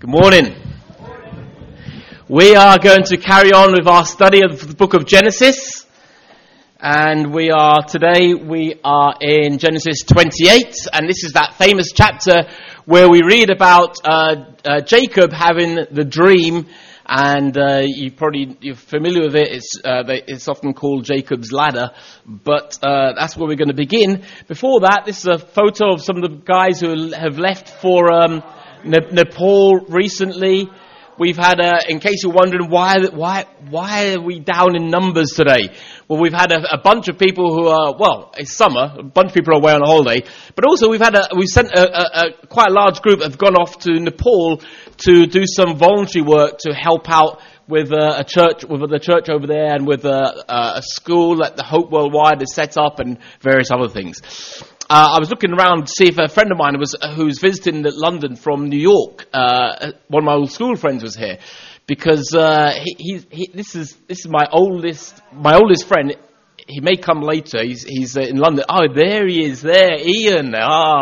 Good morning. We are going to carry on with our study of the book of Genesis. And we are in Genesis 28. And this is that famous chapter where we read about Jacob having the dream. And you're familiar with it. It's often called Jacob's ladder. But that's where we're going to begin. Before that, this is a photo of some of the guys who have left for Nepal recently. We've had, in case you're wondering why are we down in numbers today? Well, we've had a bunch of people who are, it's summer, a bunch of people are away on a holiday, but also we've sent a quite a large group have gone off to Nepal to do some voluntary work to help out with the church over there and with a school that the Hope Worldwide has set up and various other things. I was looking around to see if a friend of mine who's visiting London from New York. One of my old school friends was here because this is my oldest friend. He may come later. He's in London. Oh, there he is. There, Ian.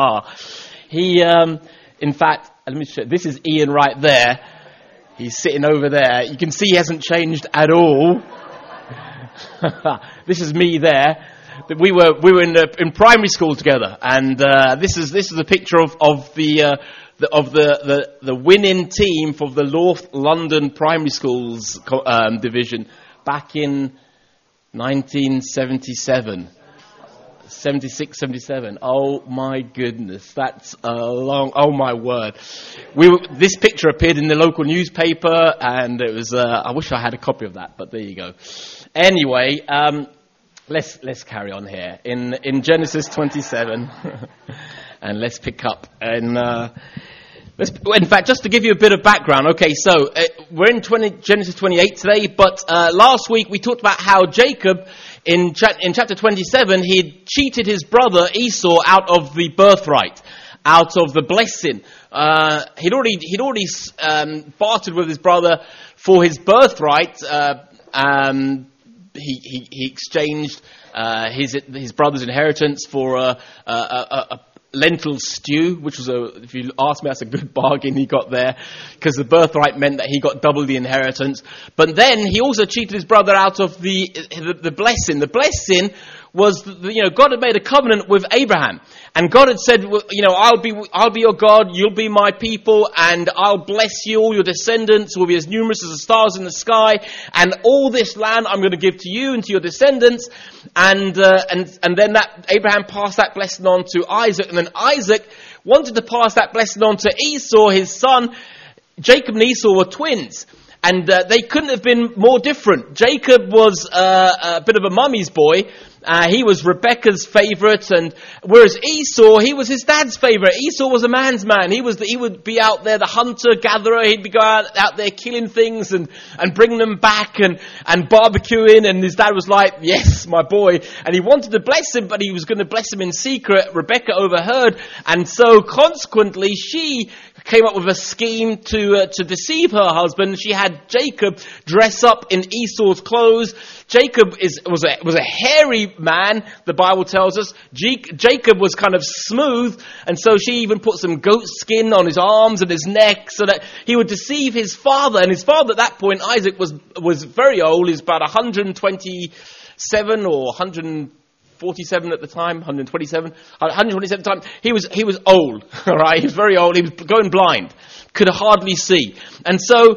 In fact, let me show. This is Ian right there. He's sitting over there. You can see he hasn't changed at all. This is me there. We were in primary school together, and this is a picture of the winning team for the North London Primary Schools division back in 1977. 76, 77. Oh my goodness, that's a long. Oh my word! This picture appeared in the local newspaper, and it was. I wish I had a copy of that, but there you go. Anyway, let's carry on here in Genesis 27, and let's pick up. And in fact, just to give you a bit of background. Okay, so we're in Genesis 28 today, but last week we talked about how Jacob. In chapter 27, he had cheated his brother Esau out of the birthright, out of the blessing. He'd already bartered with his brother for his birthright. He exchanged his brother's inheritance for a lentil stew, which was if you ask me, that's a good bargain he got there, because the birthright meant that he got double the inheritance. But then he also cheated his brother out of the blessing. The blessing was, God had made a covenant with Abraham, and God had said, I'll be your God, you'll be my people, and I'll bless you. All your descendants will be as numerous as the stars in the sky, and all this land I'm going to give to you and to your descendants. And then Abraham passed that blessing on to Isaac, and then Isaac wanted to pass that blessing on to Esau, his son. Jacob and Esau were twins. And they couldn't have been more different. Jacob was a bit of a mummy's boy. He was Rebekah's favourite, and whereas Esau, he was his dad's favourite. Esau was a man's man. He would be out there, the hunter-gatherer. He'd be going out there killing things and bringing them back and barbecuing. And his dad was like, yes, my boy. And he wanted to bless him, but he was going to bless him in secret. Rebekah overheard. And so consequently, she came up with a scheme to deceive her husband. She had Jacob dress up in Esau's clothes. Jacob was a hairy man, the Bible tells us. Jacob was kind of smooth, and so she even put some goat skin on his arms and his neck so that he would deceive his father. And his father at that point, Isaac, was very old. He's about 127 or 147 at the time, 127 times. He was old, all right? He was very old. He was going blind, could hardly see. And so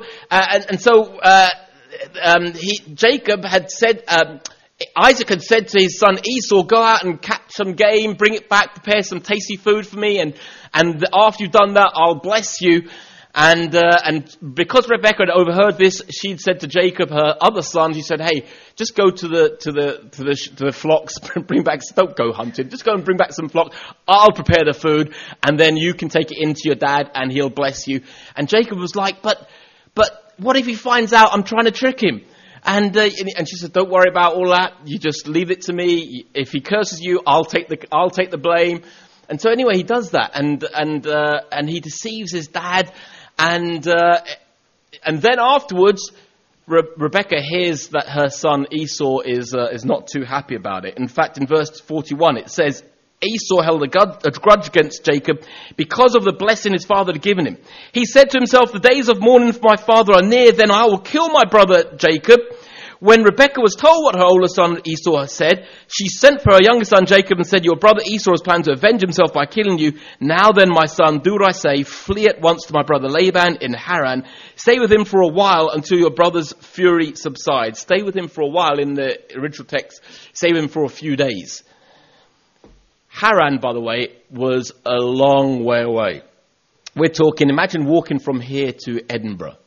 Jacob had said, Isaac had said to his son Esau, go out and catch some game, bring it back, prepare some tasty food for me, and after you've done that, I'll bless you. And because Rebekah had overheard this, she'd said to Jacob, her other son, she said, hey, just go to the flocks, bring back, don't go hunting, just go and bring back some flocks, I'll prepare the food, and then you can take it into your dad, and he'll bless you. And Jacob was like, but what if he finds out I'm trying to trick him? And she said, don't worry about all that, you just leave it to me. If he curses you, I'll take the blame. And so anyway, he does that, and he deceives his dad. And then afterwards, Rebekah hears that her son Esau is not too happy about it. In fact, in verse 41, it says, Esau held a grudge against Jacob because of the blessing his father had given him. He said to himself, the days of mourning for my father are near, then I will kill my brother Jacob. When Rebekah was told what her older son Esau had said, she sent for her younger son Jacob and said, your brother Esau has planned to avenge himself by killing you. Now then, my son, do what I say. Flee at once to my brother Laban in Haran. Stay with him for a while until your brother's fury subsides. Stay with him for a while in the original text. Stay with him for a few days. Haran, by the way, was a long way away. We're talking, imagine walking from here to Edinburgh.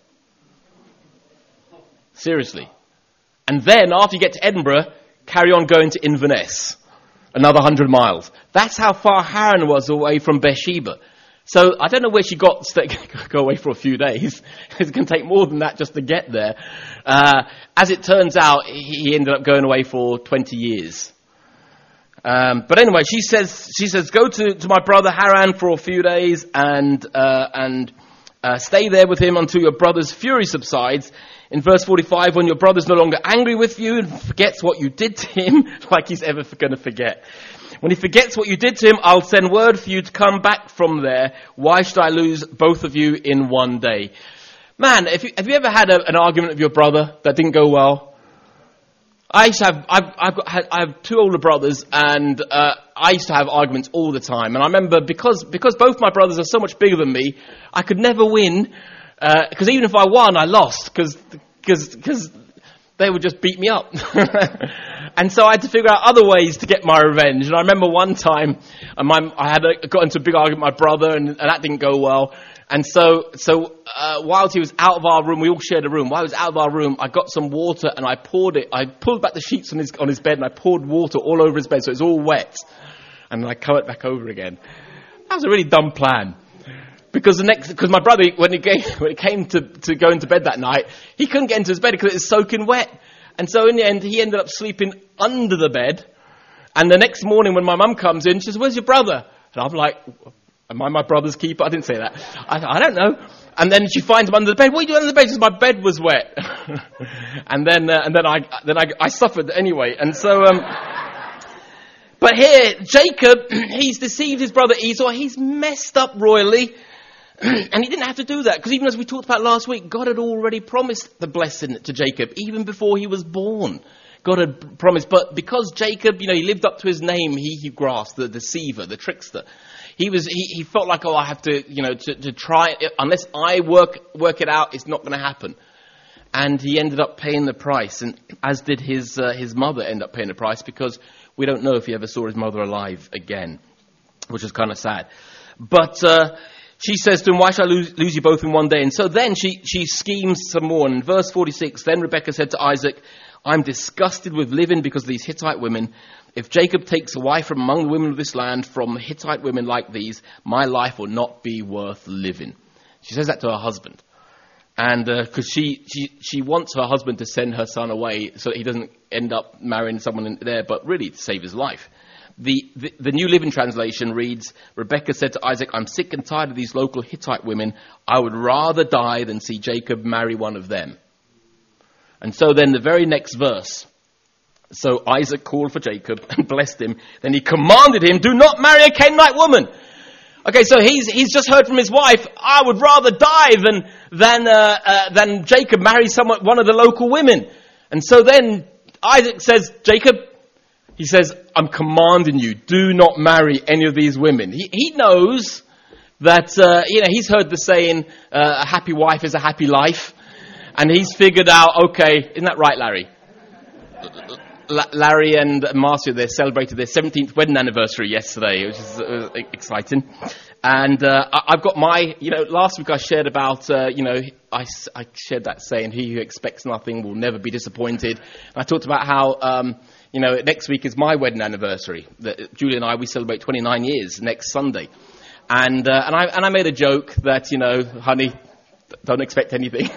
Seriously. And then, after you get to Edinburgh, carry on going to Inverness. Another 100 miles. That's how far Haran was away from Beersheba. So, I don't know where she got to go away for a few days. It's going to take more than that just to get there. As it turns out, he ended up going away for 20 years. But anyway, she says, go to my brother Haran for a few days and stay there with him until your brother's fury subsides. In verse 45, when your brother's no longer angry with you and forgets what you did to him, like he's ever going to forget. When he forgets what you did to him, I'll send word for you to come back from there. Why should I lose both of you in one day? Man, have you ever had an argument with your brother that didn't go well? I have two older brothers, and I used to have arguments all the time. And I remember because both my brothers are so much bigger than me, I could never win. Because even if I won, I lost. Because they would just beat me up. And so I had to figure out other ways to get my revenge. And I remember one time, I got into a big argument with my brother, and that didn't go well. And so whilst he was out of our room, we all shared a room. While he was out of our room, I got some water and I poured it. I pulled back the sheets on his bed and I poured water all over his bed so it was all wet. And then I covered it back over again. That was a really dumb plan. Because my brother, when it came to go into bed that night, he couldn't get into his bed because it was soaking wet. And so in the end, he ended up sleeping under the bed. And the next morning when my mum comes in, she says, where's your brother? And I'm like, am I my brother's keeper? I didn't say that. I don't know. And then she finds him under the bed. What are you doing under the bed? She says, my bed was wet. and then I suffered anyway. And so, but here, Jacob, he's deceived his brother Esau. He's messed up royally. And he didn't have to do that, because even as we talked about last week, God had already promised the blessing to Jacob, even before he was born. God had promised, but because Jacob, he lived up to his name, he grasped, the deceiver, the trickster. He felt like, I have to, to try it. Unless I work it out, it's not going to happen. And he ended up paying the price, and as did his mother end up paying the price, because we don't know if he ever saw his mother alive again, which is kind of sad. But she says to him, why shall I lose you both in one day? And so then she schemes some more. And in verse 46, then Rebekah said to Isaac, I'm disgusted with living because of these Hittite women. If Jacob takes a wife from among the women of this land, from Hittite women like these, my life will not be worth living. She says that to her husband. And because she wants her husband to send her son away so that he doesn't end up marrying someone in there, but really to save his life. The New Living Translation reads, Rebekah said to Isaac, I'm sick and tired of these local Hittite women. I would rather die than see Jacob marry one of them. And so then the very next verse, so Isaac called for Jacob and blessed him. Then he commanded him, do not marry a Canaanite woman. Okay, so he's just heard from his wife, I would rather die than Jacob marry one of the local women. And so then Isaac says, Jacob, he says, I'm commanding you, do not marry any of these women. He knows that, he's heard the saying, a happy wife is a happy life. And he's figured out, okay, isn't that right, Larry? Larry and Marcia, they celebrated their 17th wedding anniversary yesterday, which is exciting. And I've got my, last week I shared about, I shared that saying, he who expects nothing will never be disappointed. And I talked about how, next week is my wedding anniversary. Julie and I, we celebrate 29 years next Sunday. And I made a joke that, honey, don't expect anything.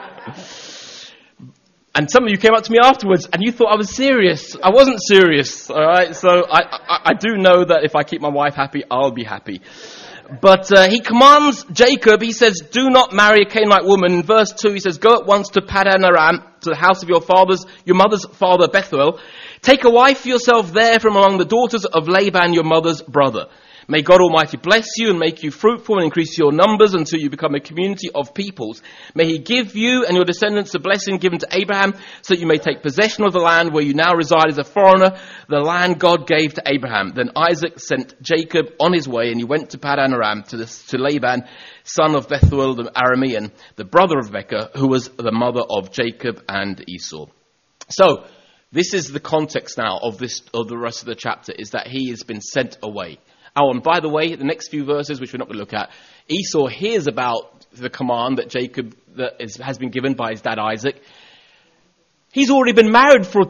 And some of you came up to me afterwards and you thought I was serious. I wasn't serious, all right? So I do know that if I keep my wife happy, I'll be happy. But he commands Jacob, he says, do not marry a Canaanite woman. In verse 2, he says, go at once to Padan Aram, to the house of your mother's father Bethuel. Take a wife for yourself there from among the daughters of Laban, your mother's brother. May God Almighty bless you and make you fruitful and increase your numbers until you become a community of peoples. May he give you and your descendants the blessing given to Abraham, so that you may take possession of the land where you now reside as a foreigner, the land God gave to Abraham. Then Isaac sent Jacob on his way, and he went to Padan Aram to Laban, son of Bethuel the Aramean, the brother of Rebekah, who was the mother of Jacob and Esau. So, this is the context now of the rest of the chapter, is that he has been sent away. Oh, and by the way, the next few verses, which we're not going to look at, Esau hears about the command that Jacob has been given by his dad Isaac. He's already been married for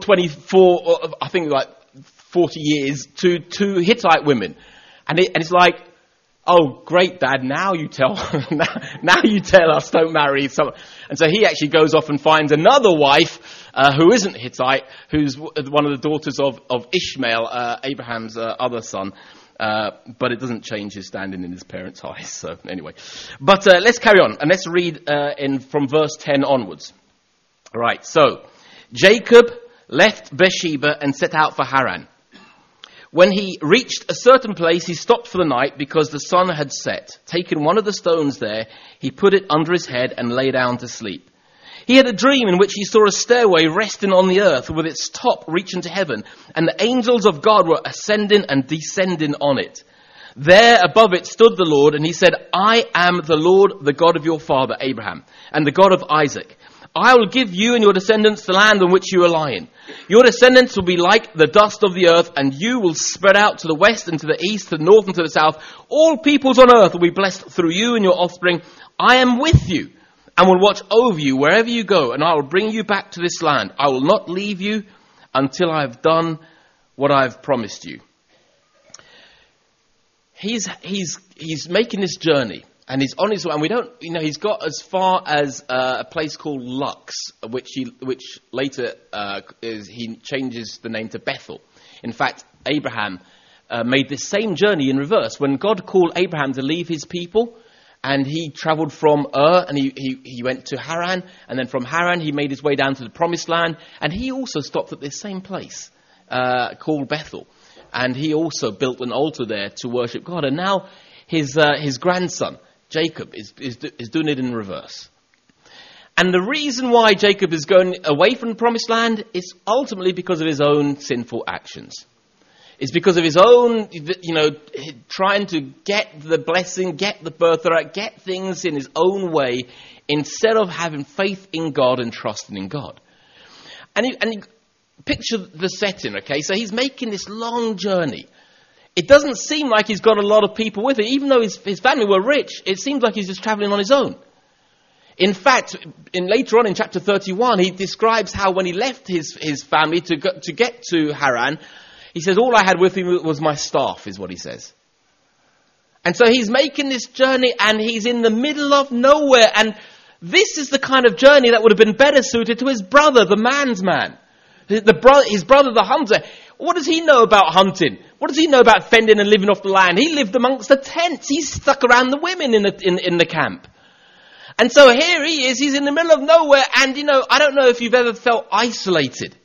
40 years to Hittite women. And it's like, oh, great, Dad, now you tell us don't marry someone. And so he actually goes off and finds another wife who isn't Hittite, who's one of the daughters of Ishmael, Abraham's other son. But it doesn't change his standing in his parents' eyes. So anyway, but let's carry on and let's read from verse 10 onwards. Right. So Jacob left Beersheba and set out for Haran. When he reached a certain place, he stopped for the night because the sun had set. Taking one of the stones there, he put it under his head and lay down to sleep. He had a dream in which he saw a stairway resting on the earth with its top reaching to heaven, and the angels of God were ascending and descending on it. There above it stood the Lord, and he said, I am the Lord, the God of your father Abraham, and the God of Isaac. I will give you and your descendants the land on which you are lying. Your descendants will be like the dust of the earth, and you will spread out to the west and to the east, to the north and to the south. All peoples on earth will be blessed through you and your offspring. I am with you and will watch over you wherever you go, and I will bring you back to this land. I will not leave you until I have done what I have promised you. He's making this journey, and he's on his way, and we don't, he's got as far as a place called Lux, which later he changes the name to Bethel. In fact, Abraham made this same journey in reverse. When God called Abraham to leave his people, and he travelled from and he went to Haran, and then from Haran he made his way down to the Promised Land, and he also stopped at this same place called Bethel, and he also built an altar there to worship God. And now his grandson Jacob is doing it in reverse. And the reason why Jacob is going away from the Promised Land is ultimately because of his own sinful actions. It's because of his own, trying to get the blessing, get the birthright, get things in his own way, instead of having faith in God and trusting in God. And you picture the setting, okay? So he's making this long journey. It doesn't seem like he's got a lot of people with him. Even though his family were rich, it seems like he's just traveling on his own. In fact, later on in chapter 31, he describes how when he left his family to get to Haran, he says, all I had with me was my staff, is what he says. And so he's making this journey, and he's in the middle of nowhere. And this is the kind of journey that would have been better suited to his brother, the man's man. His brother, the hunter. What does he know about hunting? What does he know about fending and living off the land? He lived amongst the tents. He's stuck around the women in the camp. And so here he is. He's in the middle of nowhere. And, I don't know if you've ever felt isolated.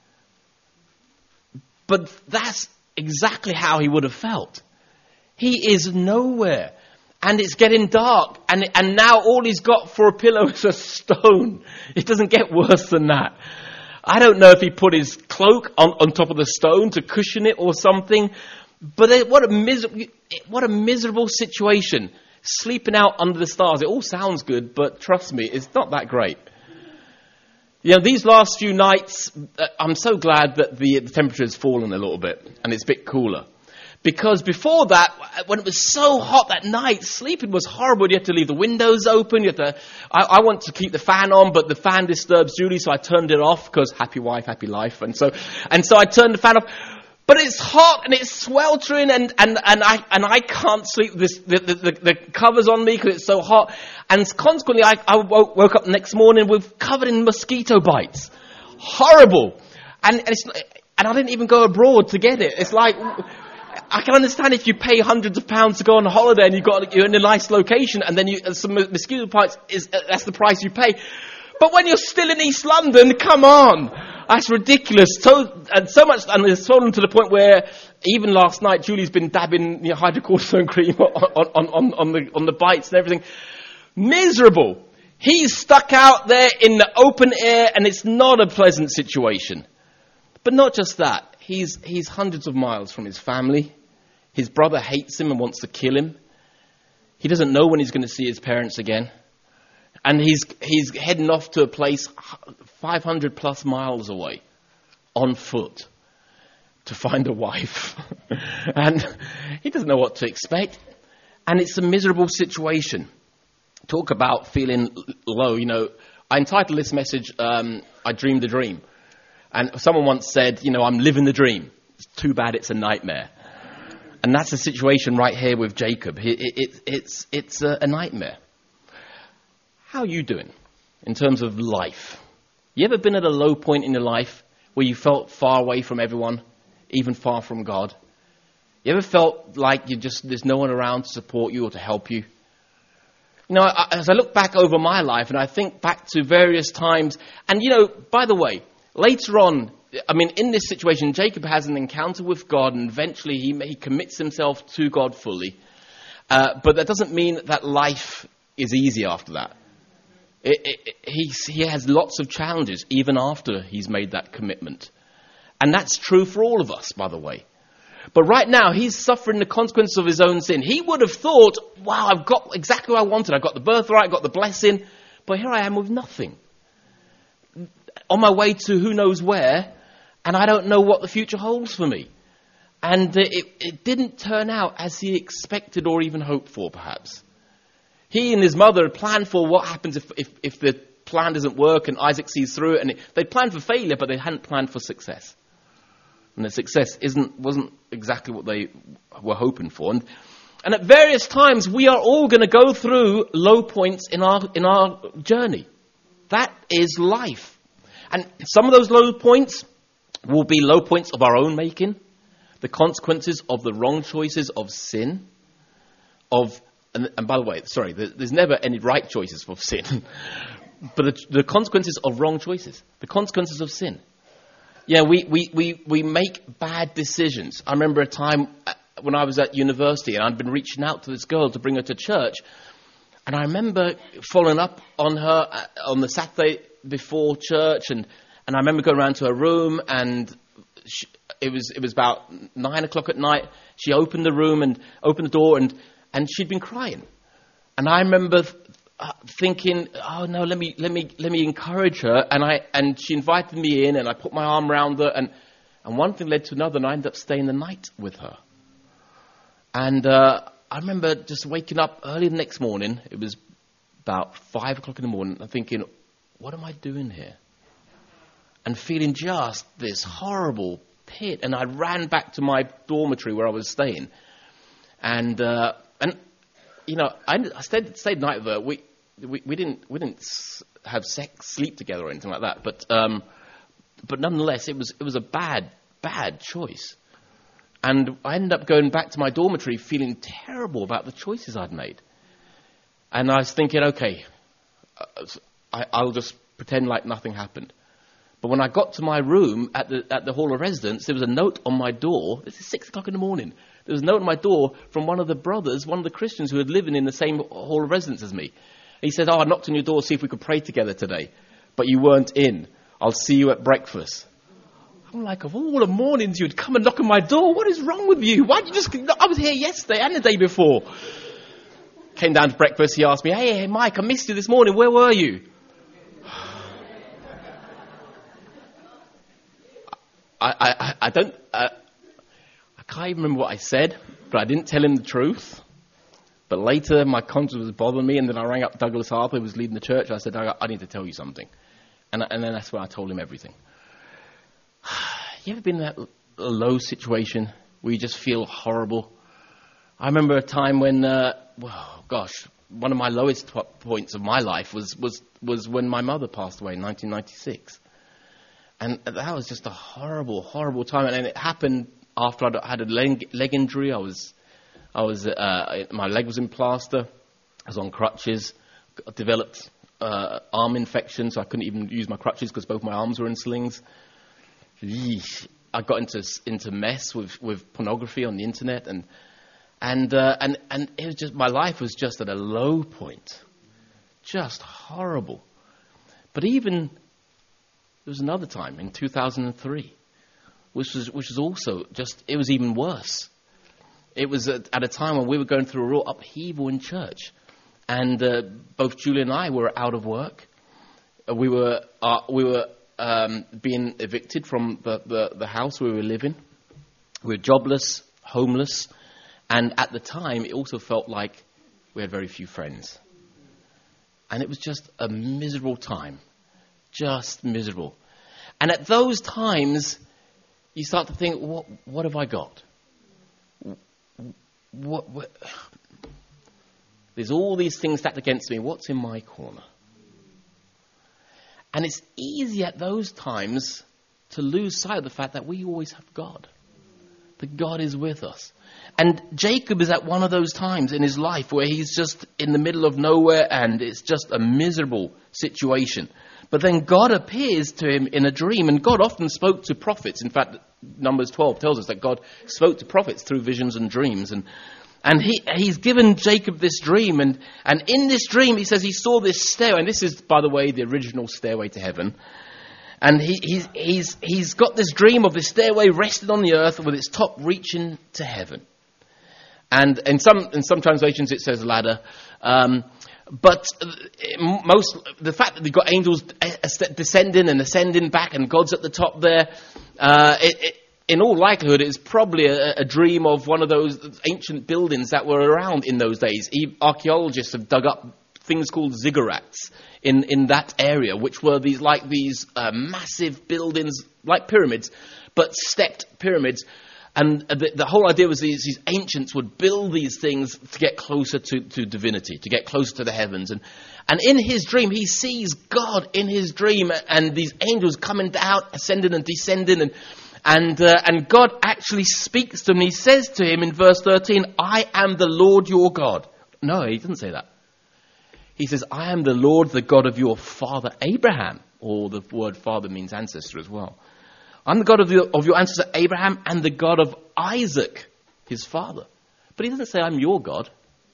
But that's exactly how he would have felt. He is nowhere. And it's getting dark. And now all he's got for a pillow is a stone. It doesn't get worse than that. I don't know if he put his cloak on top of the stone to cushion it or something. But what a miserable situation. Sleeping out under the stars. It all sounds good, but trust me, it's not that great. These last few nights, I'm so glad that the temperature has fallen a little bit and it's a bit cooler. Because before that, when it was so hot that night, sleeping was horrible. You had to leave the windows open. I want to keep the fan on, but the fan disturbs Julie, so I turned it off because happy wife, happy life. And so I turned the fan off. But it's hot and it's sweltering and I can't sleep. The cover's on me because it's so hot. And consequently, I woke up the next morning covered in mosquito bites. Horrible. And I didn't even go abroad to get it. It's like, I can understand if you pay hundreds of pounds to go on a holiday and you're in a nice location and then some mosquito bites, that's the price you pay. But when you're still in East London, come on. That's ridiculous. And it's swollen to the point where even last night, Julie's been dabbing hydrocortisone cream on the bites and everything. Miserable. He's stuck out there in the open air and it's not a pleasant situation. But not just that. He's hundreds of miles from his family. His brother hates him and wants to kill him. He doesn't know when he's going to see his parents again. And he's heading off to a place 500 plus miles away on foot to find a wife. And he doesn't know what to expect. And it's a miserable situation. Talk about feeling low. I entitled this message, I Dreamed a Dream. And someone once said, I'm living the dream. It's too bad it's a nightmare. And that's the situation right here with Jacob. It's a nightmare. How are you doing in terms of life? You ever been at a low point in your life where you felt far away from everyone, even far from God? You ever felt like there's no one around to support you or to help you? As I look back over my life and I think back to various times, and by the way, later on, in this situation, Jacob has an encounter with God and eventually he commits himself to God fully. But that doesn't mean that life is easy after that. He has lots of challenges even after he's made that commitment. And that's true for all of us, by the way. But right now, he's suffering the consequences of his own sin. He would have thought, wow, I've got exactly what I wanted. I got the birthright, I got the blessing. But here I am with nothing. On my way to who knows where, and I don't know what the future holds for me. And it didn't turn out as he expected or even hoped for, perhaps. He and his mother planned for what happens if the plan doesn't work and Isaac sees through it. And they planned for failure, but they hadn't planned for success. And the success wasn't exactly what they were hoping for. And at various times, we are all going to go through low points in our journey. That is life. And some of those low points will be low points of our own making, the consequences of the wrong choices of sin, and by the way, sorry, there's never any right choices for sin, but the consequences of wrong choices, the consequences of sin. Yeah, we make bad decisions. I remember a time when I was at university and I'd been reaching out to this girl to bring her to church, and I remember following up on her on the Saturday before church, and I remember going around to her room, and it was about 9 o'clock at night. She opened the room and opened the door, and she'd been crying. And I remember thinking, oh no, let me encourage her. And she invited me in, and I put my arm around her, and one thing led to another, and I ended up staying the night with her. And I remember just waking up early the next morning. It was about 5 o'clock in the morning. I'm thinking, what am I doing here? And feeling just this horrible pit. And I ran back to my dormitory where I was staying. And I stayed the night with her. We didn't have sleep together or anything like that. But nonetheless, it was a bad choice. And I ended up going back to my dormitory feeling terrible about the choices I'd made. And I was thinking, okay, I'll just pretend like nothing happened. But when I got to my room at the Hall of Residence, there was a note on my door. This is 6 o'clock in the morning. There was a note on my door from one of the brothers, one of the Christians who had living in the same Hall of Residence as me. He said, I knocked on your door to see if we could pray together today, but you weren't in. I'll see you at breakfast. I'm like, of all the mornings you'd come and knock on my door, what is wrong with you? Why did you just... I was here yesterday and the day before. Came down to breakfast, he asked me, hey, Mike, I missed you this morning, where were you? I can't even remember what I said, but I didn't tell him the truth. But later, my conscience was bothering me, and then I rang up Douglas Harper, who was leading the church. I said, I need to tell you something. And then that's when I told him everything. You ever been in that low situation where you just feel horrible? I remember a time when, one of my lowest points of my life was when my mother passed away in 1996. And that was just a horrible, horrible time. And it happened after I had a leg injury. My leg was in plaster. I was on crutches. I developed arm infection, so I couldn't even use my crutches because both my arms were in slings. Yeesh. I got into mess with pornography on the internet, and it was just, my life was just at a low point, just horrible. But even there was another time in 2003, which was also just, it was even worse. It was at a time when we were going through a real upheaval in church, and both Julie and I were out of work. We were being evicted from the house where we were living. We were jobless, homeless, and at the time, it also felt like we had very few friends. And it was just a miserable time, just miserable. And at those times, you start to think, what have I got? What? There's all these things stacked against me. What's in my corner? And it's easy at those times to lose sight of the fact that we always have God. That God is with us. And Jacob is at one of those times in his life where he's just in the middle of nowhere and it's just a miserable situation. But then God appears to him in a dream, and God often spoke to prophets. In fact, Numbers 12 tells us that God spoke to prophets through visions and dreams. And he's given Jacob this dream, and in this dream he says he saw this stairway, and this is, by the way, the original stairway to heaven. And he's got this dream of this stairway resting on the earth with its top reaching to heaven. And in some translations it says ladder. But the fact that we've got angels descending and ascending back, and God's at the top there, in all likelihood, it's probably a dream of one of those ancient buildings that were around in those days. Archaeologists have dug up things called ziggurats in that area, which were these massive buildings like pyramids, but stepped pyramids. And the whole idea was these ancients would build these things to get closer to divinity, to get closer to the heavens. And in his dream, he sees God in his dream, and these angels coming down, ascending and descending, and God actually speaks to him. He says to him in verse 13, "I am the Lord your God." No, he doesn't say that. He says, "I am the Lord, the God of your father Abraham," or the word father means ancestor as well. "I'm the God of your ancestor Abraham and the God of Isaac," his father. But he doesn't say, "I'm your God."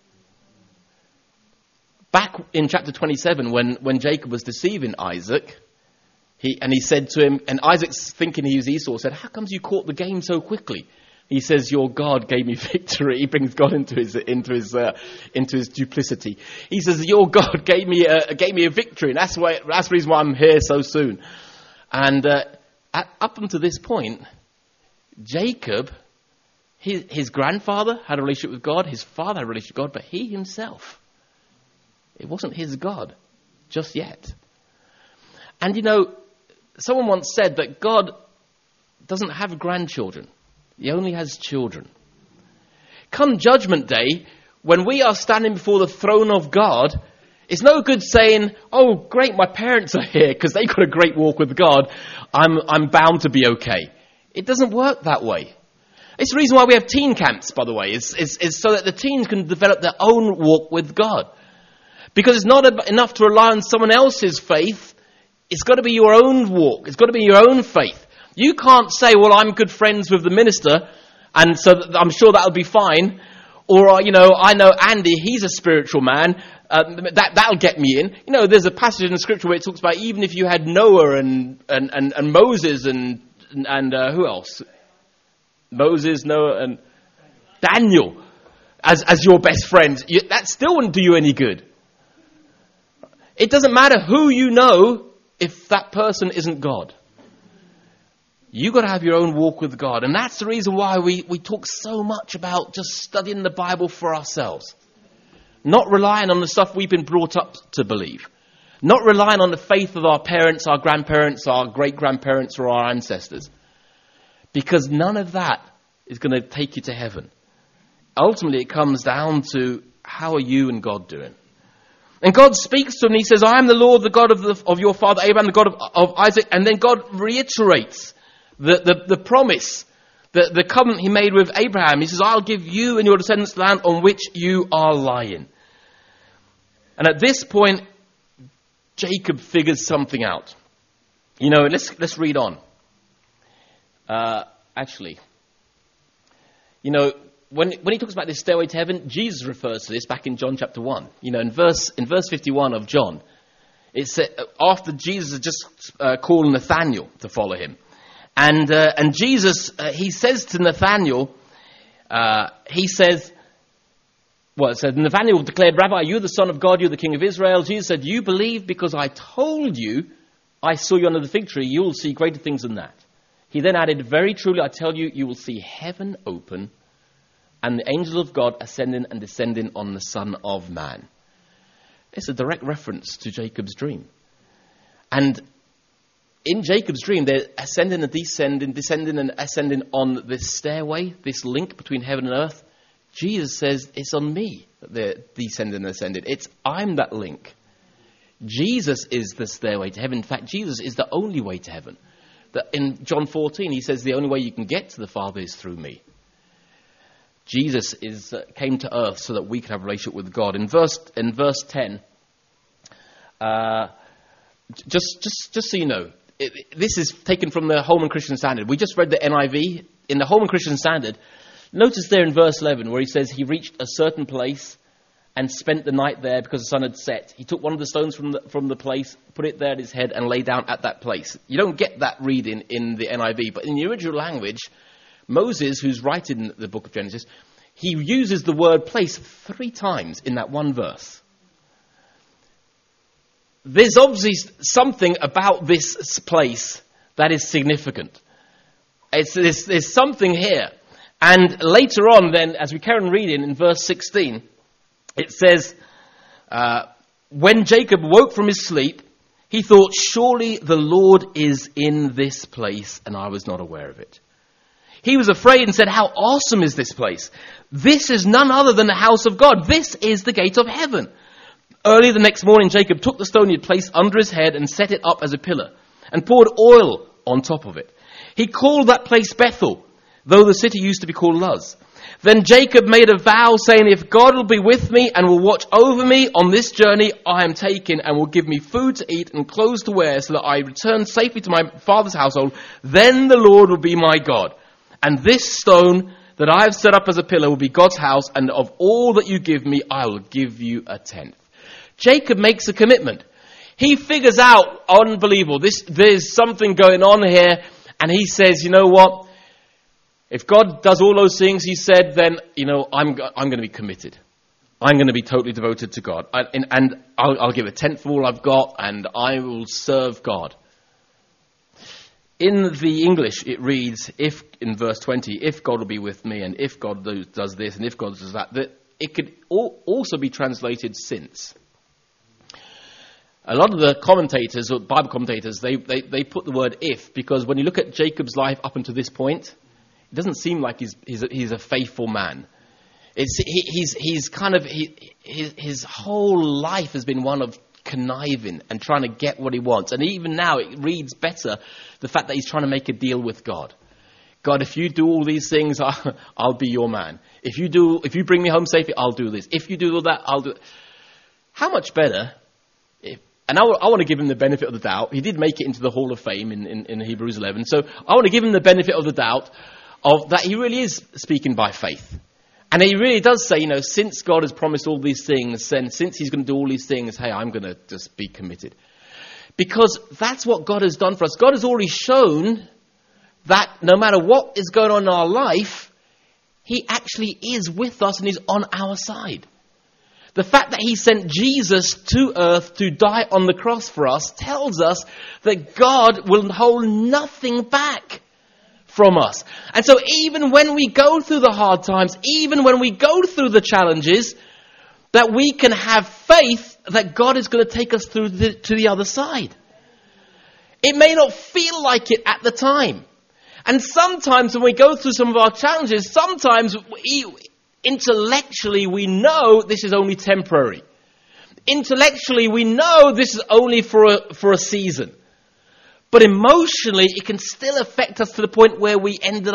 Back in chapter 27, when Jacob was deceiving Isaac, he said to him, and Isaac's thinking he was Esau, said, "How comes you caught the game so quickly?" He says, "Your God gave me victory." He brings God into his duplicity. He says, "Your God gave me a victory, and that's the reason why I'm here so soon." And up until this point, Jacob, his grandfather had a relationship with God, his father had a relationship with God, but he himself, it wasn't his God just yet. And someone once said that God doesn't have grandchildren. He only has children. Come Judgment Day, when we are standing before the throne of God, it's no good saying, "Oh, great, my parents are here because they got a great walk with God. I'm bound to be okay." It doesn't work that way. It's the reason why we have teen camps, by the way, is so that the teens can develop their own walk with God. Because it's not enough to rely on someone else's faith. It's got to be your own walk. It's got to be your own faith. You can't say, "Well, I'm good friends with the minister, and so I'm sure that'll be fine." Or, I know Andy, he's a spiritual man. That'll get me in. There's a passage in the scripture where it talks about even if you had Noah and Moses and who else? Moses, Noah, and Daniel as your best friends. That still wouldn't do you any good. It doesn't matter who you know if that person isn't God. You've got to have your own walk with God. And that's the reason why we talk so much about just studying the Bible for ourselves. Not relying on the stuff we've been brought up to believe. Not relying on the faith of our parents, our grandparents, our great-grandparents, or our ancestors. Because none of that is going to take you to heaven. Ultimately, it comes down to, how are you and God doing? And God speaks to him and he says, "I am the Lord, the God of your father Abraham, the God of Isaac." And then God reiterates the promise The covenant he made with Abraham. He says, I'll give you and your descendants the land on which you are lying. And at this point, Jacob figures something out. Let's read on. When he talks about this stairway to heaven, Jesus refers to this back in John chapter 1. In verse 51 of John, it said, after Jesus had just called Nathanael to follow him. And Jesus, he says to Nathanael, Nathanael declared, Rabbi, you're the Son of God, you're the King of Israel. Jesus said, you believe because I told you, I saw you under the fig tree, you will see greater things than that. He then added, very truly, I tell you, you will see heaven open and the angels of God ascending and descending on the Son of Man. It's a direct reference to Jacob's dream. And in Jacob's dream, they're ascending and descending, descending and ascending on this stairway, this link between heaven and earth. Jesus says, it's on me that they're descending and ascending. I'm that link. Jesus is the stairway to heaven. In fact, Jesus is the only way to heaven. In John 14, he says the only way you can get to the Father is through me. Jesus came to earth so that we could have a relationship with God. In verse 10, just so you know, this is taken from the Holman Christian Standard. We just read the NIV. In the Holman Christian Standard, notice there in verse 11 where he says he reached a certain place and spent the night there because the sun had set. He took one of the stones from the place, put it there at his head, and lay down at that place. You don't get that reading in the NIV, but in the original language, Moses, who's writing the book of Genesis, he uses the word place 3 times in that one verse. There's obviously something about this place that is significant. There's something here. And later on then, as we carry on reading in verse 16, it says, when Jacob woke from his sleep, he thought, surely the Lord is in this place, and I was not aware of it. He was afraid and said, how awesome is this place? This is none other than the house of God. This is the gate of heaven. Early the next morning, Jacob took the stone he had placed under his head and set it up as a pillar and poured oil on top of it. He called that place Bethel, though the city used to be called Luz. Then Jacob made a vow saying, if God will be with me and will watch over me on this journey I am taking and will give me food to eat and clothes to wear so that I return safely to my father's household, then the Lord will be my God. And this stone that I have set up as a pillar will be God's house, and of all that you give me, I will give you a tenth. Jacob makes a commitment. He figures out, unbelievable, there's something going on here, and he says, you know what? If God does all those things, he said, then, I'm going to be committed. I'm going to be totally devoted to God. And I'll give a tenth of all I've got, and I will serve God. In the English, it reads, if in verse 20, if God will be with me, and if God does this, and if God does that it could also be translated since. A lot of the commentators, or Bible commentators, they put the word if, because when you look at Jacob's life up until this point, it doesn't seem like he's a faithful man. His whole life has been one of conniving and trying to get what he wants. And even now it reads better the fact that he's trying to make a deal with God. God, if you do all these things, I'll be your man. If you bring me home safely, I'll do this. If you do all that, I'll do it. How much better? And I want to give him the benefit of the doubt. He did make it into the Hall of Fame in Hebrews 11. So I want to give him the benefit of the doubt of that he really is speaking by faith. And he really does say, since God has promised all these things, and since he's going to do all these things, hey, I'm going to just be committed. Because that's what God has done for us. God has already shown that no matter what is going on in our life, he actually is with us and he's on our side. The fact that he sent Jesus to earth to die on the cross for us tells us that God will hold nothing back from us. And so even when we go through the hard times, even when we go through the challenges, that we can have faith that God is going to take us through to the other side. It may not feel like it at the time. And sometimes when we go through some of our challenges, sometimes intellectually we know this is only temporary. Intellectually we know this is only for a season. But emotionally, it can still affect us to the point where we end up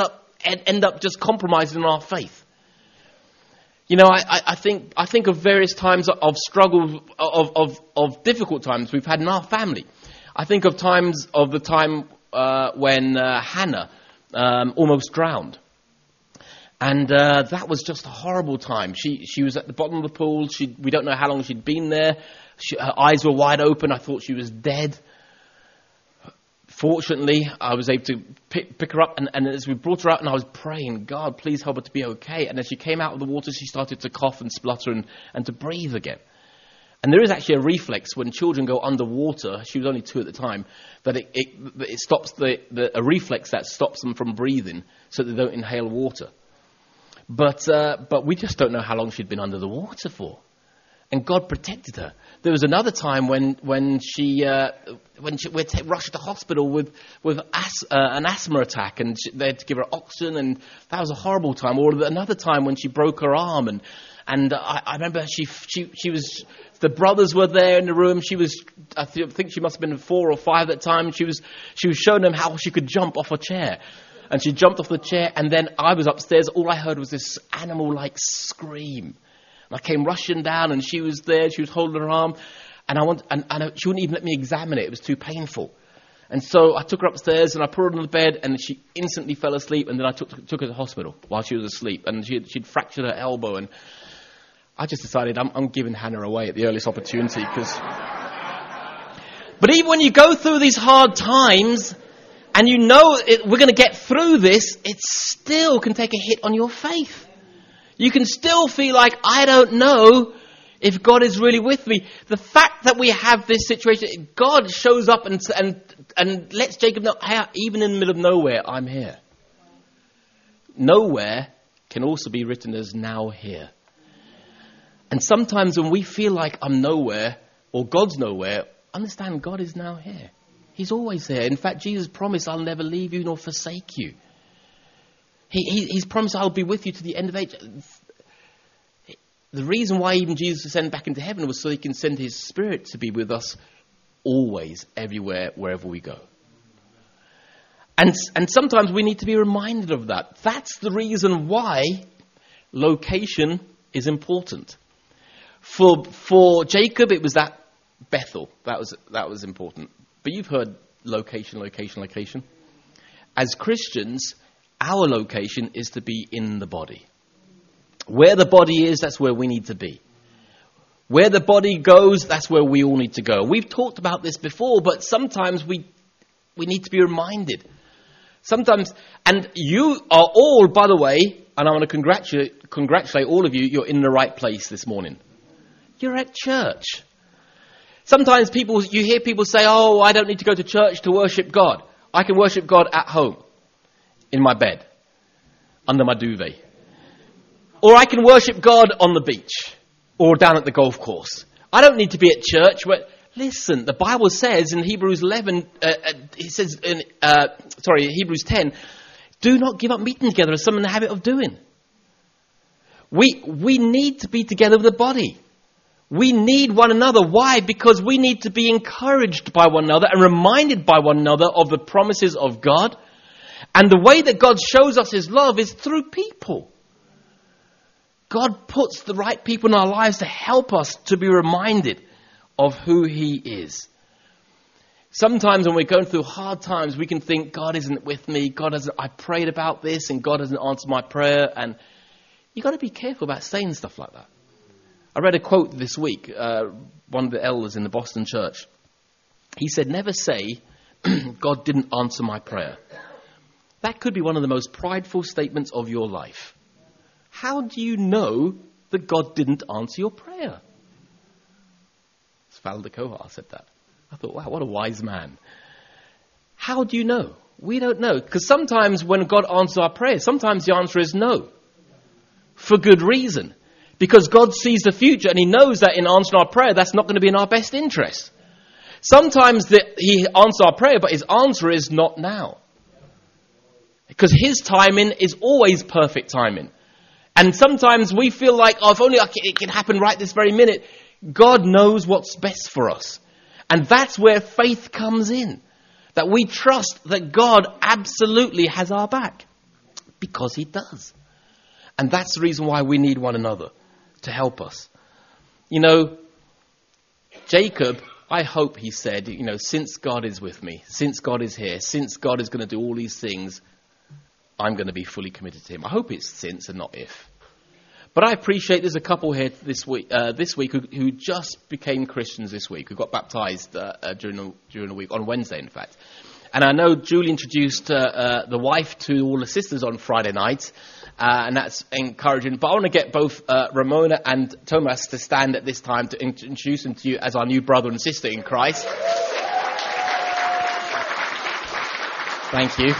end up just compromising our faith. You know, I think of various times of struggle, of difficult times we've had in our family. I think of the time when Hannah almost drowned. And that was just a horrible time. She was at the bottom of the pool. We don't know how long she'd been there. Her eyes were wide open. I thought she was dead. Fortunately, I was able to pick her up, and as we brought her out, and I was praying, God, please help her to be okay. And as she came out of the water, she started to cough and splutter and to breathe again. And there is actually a reflex when children go underwater, she was only 2 at the time, that it stops a reflex that stops them from breathing so they don't inhale water. But we just don't know how long she'd been under the water for. And God protected her. There was another time when she rushed to hospital with an asthma attack, and they had to give her oxygen, and that was a horrible time. Or another time when she broke her arm, and I remember she was, the brothers were there in the room. I think she must have been 4 or 5 at the time. She was showing them how she could jump off a chair. And she jumped off the chair, and then I was upstairs. All I heard was this animal-like scream. And I came rushing down, and she was there. She was holding her arm, and she wouldn't even let me examine it. It was too painful. And so I took her upstairs, and I put her on the bed, and she instantly fell asleep. And then I took her to the hospital while she was asleep, and she'd fractured her elbow. And I just decided I'm giving Hannah away at the earliest opportunity. But even when you go through these hard times, and you know we're going to get through this, it still can take a hit on your faith. You can still feel like, I don't know if God is really with me. The fact that we have this situation, God shows up and lets Jacob know, hey, even in the middle of nowhere, I'm here. Nowhere can also be written as now here. And sometimes when we feel like I'm nowhere, or God's nowhere, understand God is now here. He's always there. In fact, Jesus promised, I'll never leave you nor forsake you. He's promised, I'll be with you to the end of age. The reason why even Jesus ascended back into heaven was so he can send his Spirit to be with us always, everywhere, wherever we go. And sometimes we need to be reminded of that. That's the reason why location is important. For Jacob, it was that Bethel. That was important. But you've heard location. As Christians, our location is to be in the body. Where the body is, that's where we need to be. Where the body goes, that's where we all need to go. We've talked about this before, but sometimes we need to be reminded. Sometimes, and you are all, by the way, and I want to congratulate all of you, you're in the right place this morning. You're at church. Sometimes you hear people say, oh, I don't need to go to church to worship God. I can worship God at home, in my bed, under my duvet. Or I can worship God on the beach, or down at the golf course. I don't need to be at church. But listen, the Bible says in Hebrews 11, Hebrews 10, do not give up meeting together as some in the habit of doing. We need to be together with the body. We need one another. Why? Because we need to be encouraged by one another and reminded by one another of the promises of God. And the way that God shows us his love is through people. God puts the right people in our lives to help us to be reminded of who he is. Sometimes when we're going through hard times, we can think, God isn't with me. I prayed about this and God hasn't answered my prayer. And you've got to be careful about saying stuff like that. I read a quote this week, one of the elders in the Boston church. He said, never say, God didn't answer my prayer. That could be one of the most prideful statements of your life. How do you know that God didn't answer your prayer? Svalda Kohar said that. I thought, wow, what a wise man. How do you know? We don't know. Because sometimes when God answers our prayer, sometimes the answer is no. For good reason. Because God sees the future and he knows that in answering our prayer, that's not going to be in our best interest. Sometimes he answers our prayer, but his answer is not now. Because his timing is always perfect timing. And sometimes we feel like, if only it can happen right this very minute. God knows what's best for us. And that's where faith comes in. That we trust that God absolutely has our back. Because he does. And that's the reason why we need one another to help us. You know, Jacob, I hope he said, you know, since God is with me, since God is here, since God is going to do all these things, I'm going to be fully committed to him. I hope it's since and not if. But I appreciate there's a couple here this week who just became Christians this week, who got baptized during the week, on Wednesday, in fact. And I know Julie introduced the wife to all the sisters on Friday night, and that's encouraging. But I want to get both Ramona and Thomas to stand at this time to introduce them to you as our new brother and sister in Christ. Thank you.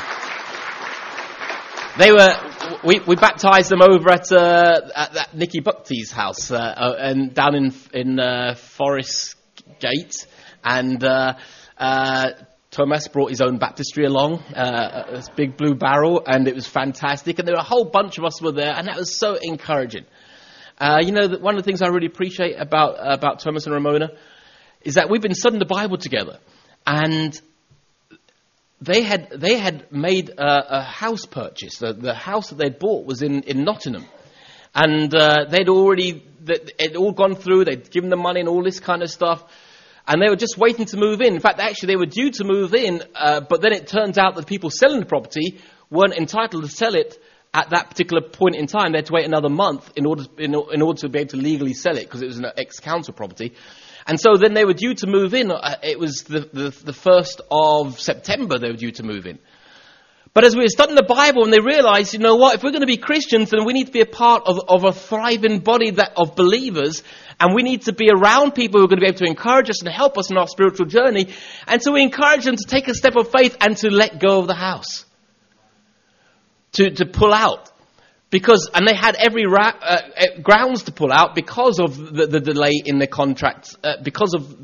We baptized them over at Nicky Bukti's house and down in Forest Gate, and Thomas brought his own baptistry along, this big blue barrel, and it was fantastic. And there were a whole bunch of us were there, and that was so encouraging. You know, one of the things I really appreciate about Thomas and Ramona is that we've been studying the Bible together, and they had made a house purchase. The house that they'd bought was in Nottingham, and it all gone through. They'd given them money and all this kind of stuff. And they were just waiting to move in. In fact, actually, they were due to move in, but then it turns out that the people selling the property weren't entitled to sell it at that particular point in time. They had to wait another month in order to be able to legally sell it, because it was an ex-council property. And so then they were due to move in. It was the 1st of September they were due to move in. But as we were studying the Bible, and they realized, you know what, if we're going to be Christians, then we need to be a part of a thriving body of believers, and we need to be around people who are going to be able to encourage us and help us in our spiritual journey. And so we encourage them to take a step of faith and to let go of the house, to pull out. And they had every grounds to pull out because of the delay in the contracts, because of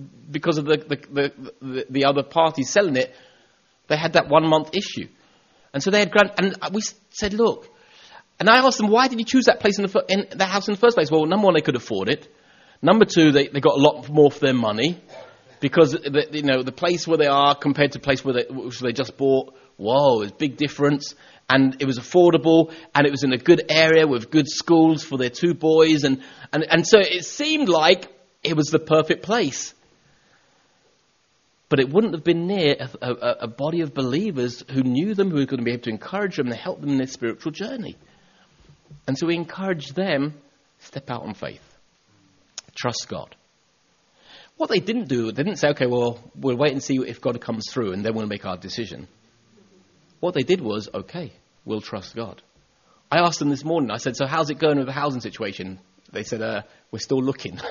the other party selling it. They had that 1 month issue. And so they had and we said, look, and I asked them, why did you choose that place in that house in the first place? Well, number one, they could afford it. Number two, they got a lot more for their money, because the place where they are compared to the place which they just bought, whoa, there's a big difference. And it was affordable, and it was in a good area with good schools for their two boys, and so it seemed like it was the perfect place. But it wouldn't have been near a body of believers who knew them, who were going to be able to encourage them and help them in their spiritual journey. And so we encouraged them, step out on faith. Trust God. What they didn't do, they didn't say, okay, well, we'll wait and see if God comes through and then we'll make our decision. What they did was, okay, we'll trust God. I asked them this morning, I said, so how's it going with the housing situation? They said, we're still looking.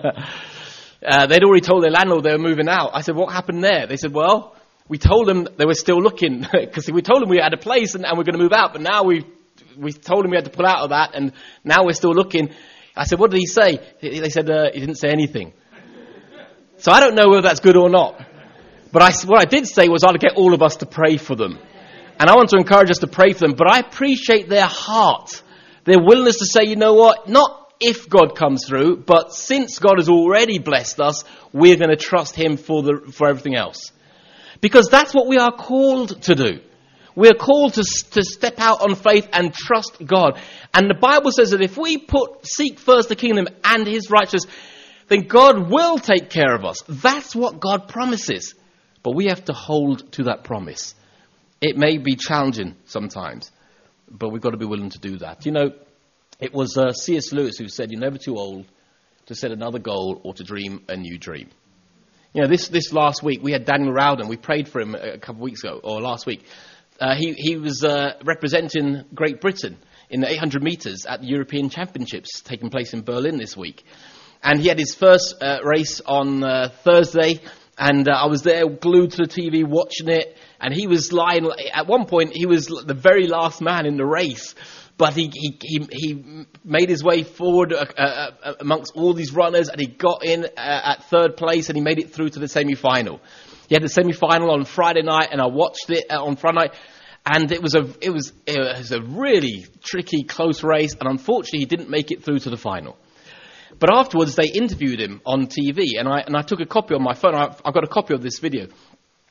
They'd already told their landlord they were moving out. I said, what happened there? They said, well, we told them they were still looking, because we told them we had a place and we're going to move out, but now we told them we had to pull out of that, and now we're still looking. I said, what did he say? They said, he didn't say anything. So I don't know whether that's good or not. But what I did say was I'd get all of us to pray for them. And I want to encourage us to pray for them. But I appreciate their heart, their willingness to say, you know what, not if God comes through, but since God has already blessed us, we're going to trust him for everything else. Because that's what we are called to do. We are called to step out on faith and trust God. And the Bible says that if we seek first the kingdom and his righteousness, then God will take care of us. That's what God promises. But we have to hold to that promise. It may be challenging sometimes, but we've got to be willing to do that. You know, it was C.S. Lewis who said, you're never too old to set another goal or to dream a new dream. You know, this last week, we had Daniel Rowden. We prayed for him a couple of weeks ago, or last week. He was representing Great Britain in the 800 metres at the European Championships taking place in Berlin this week. And he had his first race on Thursday, and I was there glued to the TV watching it, and he was lying. At one point, he was the very last man in the race, but he made his way forward amongst all these runners, and he got in at third place, and he made it through to the semi-final. He had the semi-final on Friday night, and I watched it on Friday night, and it was a really tricky, close race, and unfortunately, he didn't make it through to the final. But afterwards, they interviewed him on TV, and I took a copy on my phone. I've got a copy of this video.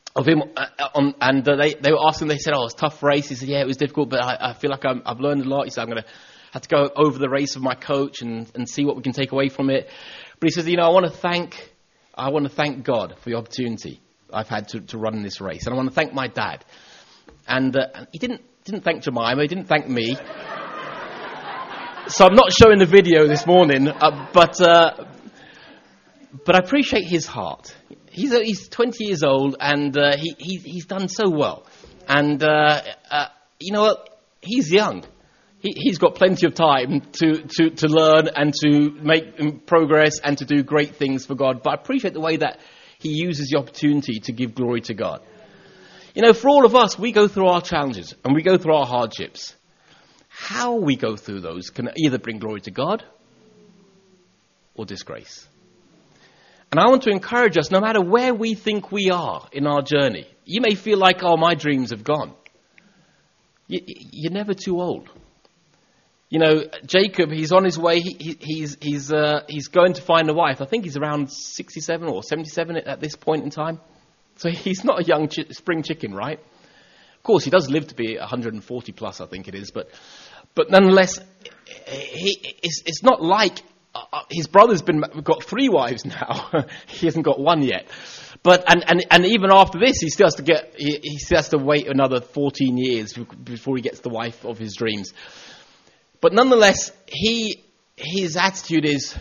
of him, they were asking. They said, "Oh, it's a tough race." He said, "Yeah, it was difficult, but I feel like I've learned a lot." He said, "I'm going to have to go over the race with my coach and see what we can take away from it." But he says, "I want to thank God for the opportunity I've had to run this race, and I want to thank my dad." And he didn't thank Jemima. He didn't thank me. So I'm not showing the video this morning, but I appreciate his heart. He's 20 years old, and he's done so well. And you know what? He's young. He's got plenty of time to learn and to make progress and to do great things for God. But I appreciate the way that he uses the opportunity to give glory to God. For all of us, we go through our challenges and we go through our hardships. How we go through those can either bring glory to God or disgrace. And I want to encourage us, no matter where we think we are in our journey. You may feel like, oh, my dreams have gone. You're never too old. Jacob, he's on his way. He's going to find a wife. I think he's around 67 or 77 at this point in time. So he's not a young spring chicken, right? Of course, he does live to be 140 plus, I think it is. But nonetheless, it's not like his brother's got 3 wives now. He hasn't got one yet. But and even after this, he still has to wait another 14 years before he gets the wife of his dreams. But nonetheless, his attitude is,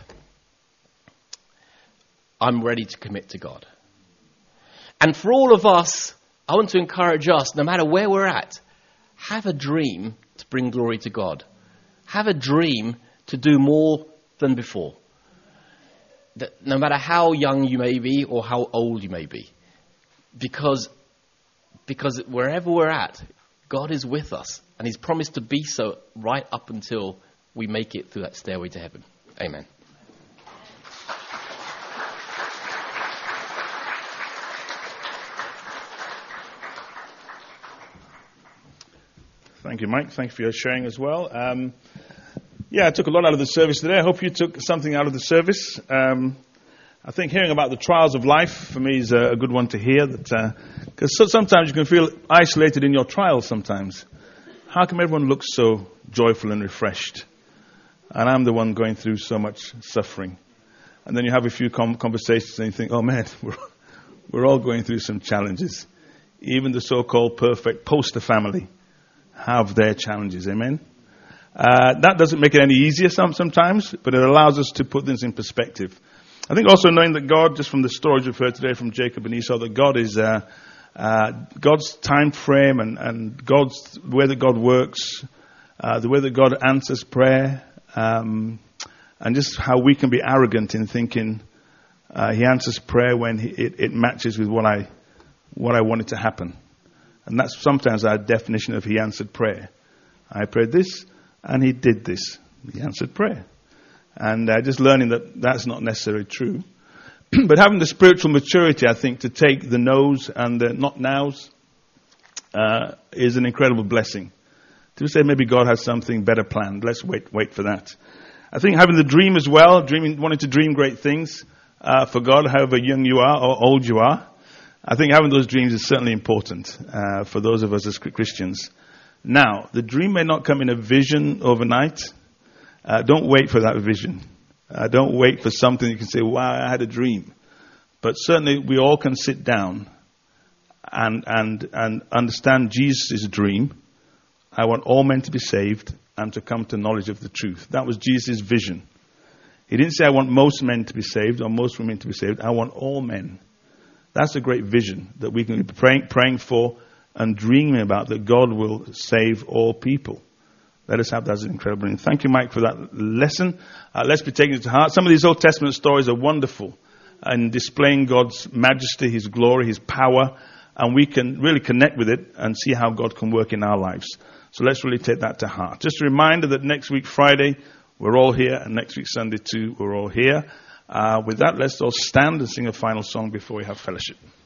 I'm ready to commit to God. And for all of us, I want to encourage us, no matter where we're at, have a dream to bring glory to God. Have a dream to do more than before. No matter how young you may be or how old you may be. Because wherever we're at, God is with us. And he's promised to be so right up until we make it through that stairway to heaven. Amen. Thank you, Mike. Thank you for your sharing as well. I took a lot out of the service today. I hope you took something out of the service. I think hearing about the trials of life for me is a good one to hear. Because sometimes you can feel isolated in your trials sometimes. How come everyone looks so joyful and refreshed? And I'm the one going through so much suffering. And then you have a few conversations and you think, oh man, we're all going through some challenges. Even the so-called perfect poster family have their challenges. Amen? That doesn't make it any easier sometimes, but it allows us to put things in perspective. I think also knowing that God, just from the stories we've heard today from Jacob and Esau, that God is God's time frame and the way that God works, the way that God answers prayer, and just how we can be arrogant in thinking He answers prayer when it matches with what I want it to happen. And that's sometimes our definition of He answered prayer. I prayed this, and He did this. He answered prayer. And just learning that that's not necessarily true. But having the spiritual maturity, I think, to take the no's and the not nows is an incredible blessing. To say maybe God has something better planned. Let's wait for that. I think having the dream as well, wanting to dream great things for God, however young you are or old you are. I think having those dreams is certainly important for those of us as Christians. Now, the dream may not come in a vision overnight. Don't wait for that vision. Don't wait for something you can say, wow, I had a dream. But certainly we all can sit down and understand Jesus' dream. I want all men to be saved and to come to knowledge of the truth. That was Jesus' vision. He didn't say I want most men to be saved or most women to be saved. I want all men. That's a great vision that we can be praying for and dreaming about, that God will save all people. Let us have that as an incredible. And thank you, Mike, for that lesson. Let's be taking it to heart. Some of these Old Testament stories are wonderful in displaying God's majesty, His glory, His power, and we can really connect with it and see how God can work in our lives. So let's really take that to heart. Just a reminder that next week, Friday, we're all here, and next week, Sunday, too, we're all here. With that, let's all stand and sing a final song before we have fellowship.